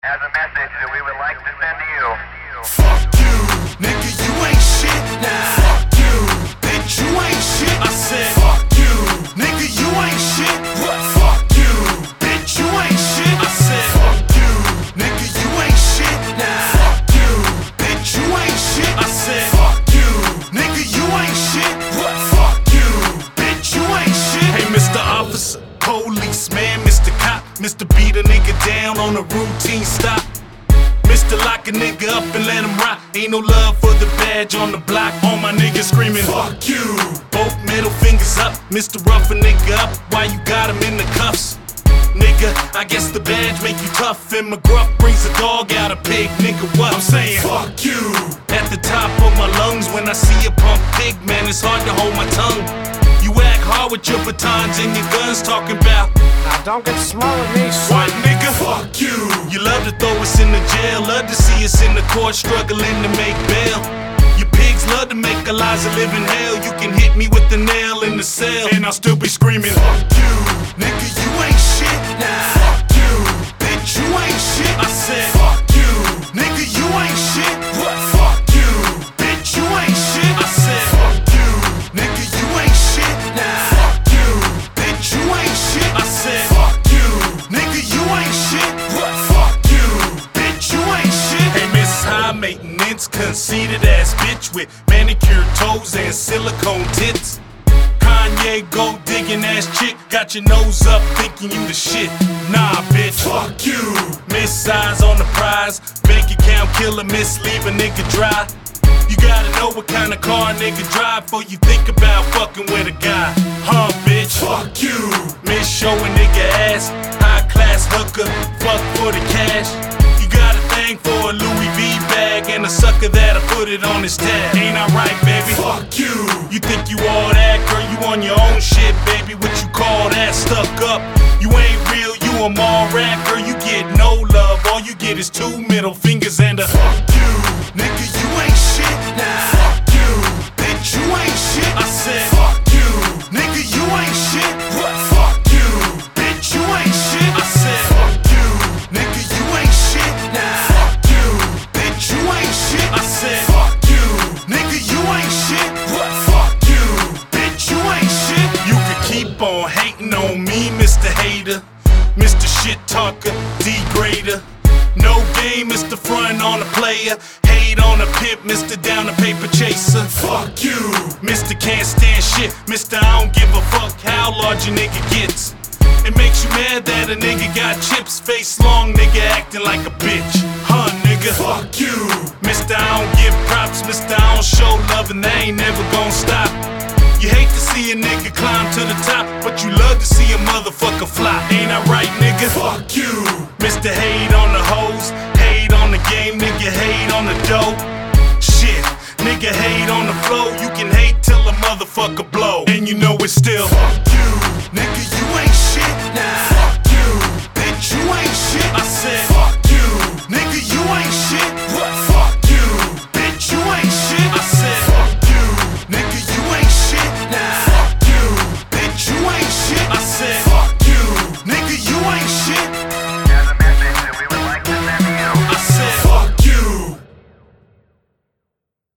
As a message that we would like to send to you. Fuck you, nigga, you ain't shit. Nah. Fuck you, bitch, you ain't shit. I said, fuck you, nigga, you ain't shit. What? Fuck you, bitch, you ain't shit. I said, fuck you, nigga, you ain't shit. Nah. Fuck you, bitch, you ain't shit. I said, fuck you, nigga, you ain't shit. What? Fuck you, bitch, you ain't shit. Hey, Mr. Officer, policeman, Mr. Cop, Mr. Beat a nigga down on a routine stop. Mr. Lock a nigga up and let him rock. Ain't no love for the badge on the block. All my niggas screaming, fuck you. Both middle fingers up. Mr. Rough a nigga up while you got him in the cuffs. Nigga, I guess the badge make you tough. And McGruff brings a dog out of pig. Nigga, what I'm saying? Fuck you. At the top of my lungs when I see a punk pig, man, it's hard to hold my tongue. You act hard with your batons and your guns, talking about now don't get smart with me, son. what, nigga? Fuck you. You love to throw us in the jail, love to see us in the court struggling to make bail. You pigs love to make our lives a living hell. You can hit me with the nail in the cell and I'll still be screaming, fuck you, nigga, you ain't shit. Nah. Fuck you, bitch, you ain't shit. I said, fuck you, nigga, you ain't shit. What? Fuck you, bitch, you ain't shit. I said, fuck you, nigga, you ain't shit. Nah. Fuck you, bitch, you ain't shit. I said, fuck you, nigga, you ain't shit. What? Fuck you, bitch, you ain't shit. Hey, Miss High Maintenance, conceited ass bitch with manicured toes and silicone tits. Kanye gold digging ass chick, got your nose up thinking you the shit. Nah, bitch, fuck you. Miss Size on the prize, bank account killer, miss leave a nigga dry. You gotta know what kind of car a nigga drive before you think about fucking with a guy. Huh, bitch? Fuck you. Miss show a nigga ass, high class hooker, fuck for the cash. You got a thing for a Louis V bag and a sucker that'll put it on his tab. Ain't I right, baby? Fuck you. You think you all that, girl? You on your own shit, baby. What you call that? Stuck up. You ain't real, you a mall rat, girl. You get no love. All you get is two middle fingers and a fuck you, nigga. You ain't shit. Nah. Fuck you, bitch. You ain't shit. I said, fuck you, nigga. You ain't shit. What? Fuck you, bitch. You ain't shit. I said, fuck you, nigga. You ain't shit. Nah. Fuck you, bitch. You ain't shit. I said, fuck you, nigga. You ain't shit. What? Fuck you, bitch. You ain't shit. You could keep on hating on me, Mr. Hater, Mr. Shit Talker, Degrader. No game, Mr. Front on a player. Hate on a pimp, Mr. Down a paper chaser. Fuck you, Mr. Can't stand shit, Mr. I don't give a fuck how large a nigga gets. It makes you mad that a nigga got chips, face long, nigga acting like a bitch. Huh, nigga? Fuck you, Mr. I don't give props, Mr. I don't show love and they ain't never gon' stop. You hate to see a nigga climb to the top, but you love to see a motherfucker fly. Ain't I right, nigga? Fuck you, Mr. Hate on the hoes, hate on the game, nigga hate on the dope. Shit, nigga hate on the flow. You can hate till a motherfucker blow, and you know it's still fuck